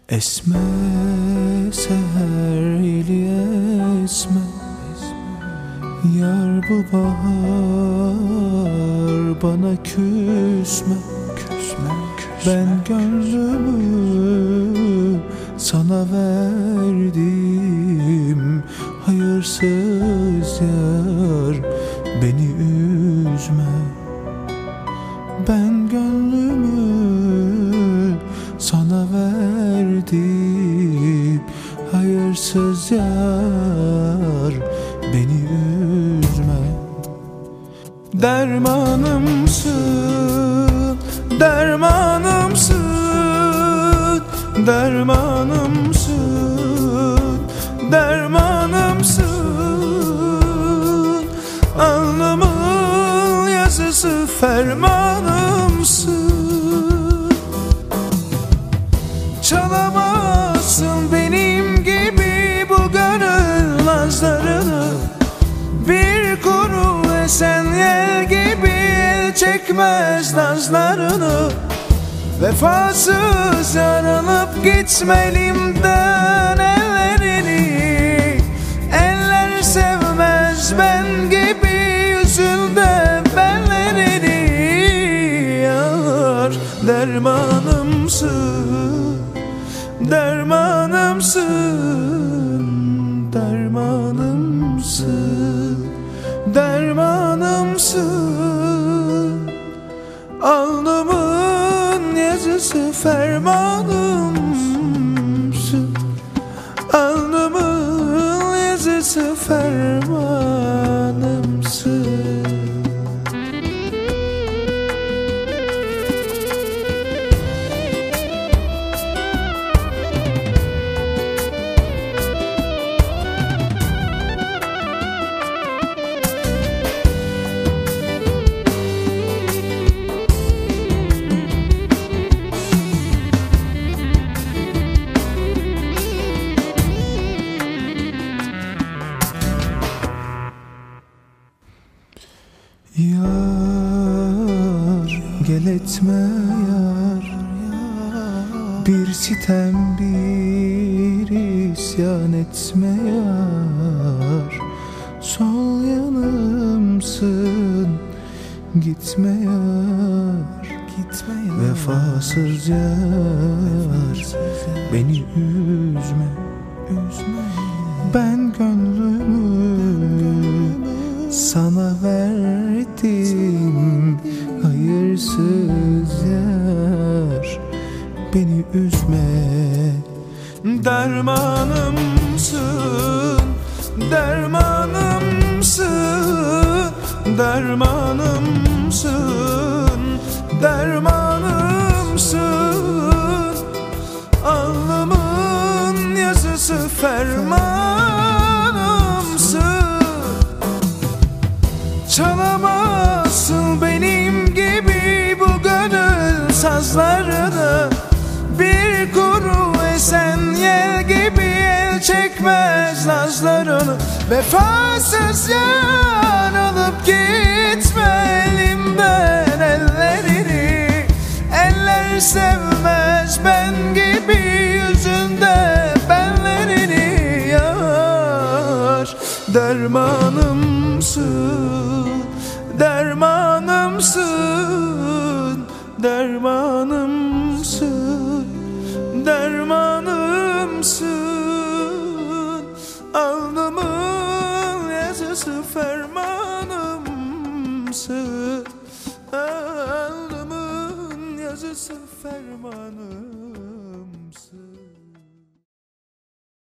Esme seherli esme, yar bu bahar bana küsme. Ben gönlümü sana verdim, hayırsız yar beni üzme. Ben gönlümü sana verdim, hayırsız yar beni üzme. Dermanımsın, dermanımsın, dermanımsın, dermanımsın. Alnımın yazısı fermanımsın. Çalamazsın benim gibi bu gönül nazlarını. Bir kuru esen yel gibi el çekmez nazlarını. Vefasız yaralıp gitme elimden ellerini. Eller sevmez ben gibi yüzünde bellerini. Yar dermanımsın, dermanımsın, dermanımsın, dermanımsın. Alnımın yazısı fermanımsın. Alnımın yazısı fermanımsın. Yar gel etme yar, bir sitem bir isyan etme yar. Sol yanımsın gitme yar, gitme yar. Vefasız yar beni üzme, üzme. Ben gönlümü sana verdim, hayırsız yar beni üzme. Dermanımsın, dermanımsın, dermanımsın, dermanımsın. Alnımın yazısı fermanımsın. Çalamazsın benim gibi bu gönül sazlarını. Bir kuru esen yel gibi el çekmez nazlarını. Vefasız yar alıp gitme elimden ellerini. Eller sevmez ben gibi yüzünde benlerini. Yar dermanımsın, dermanımsın, dermanımsın, dermanımsın. Alnımın yazısı fermanımsın. Alnımın yazısı fermanım.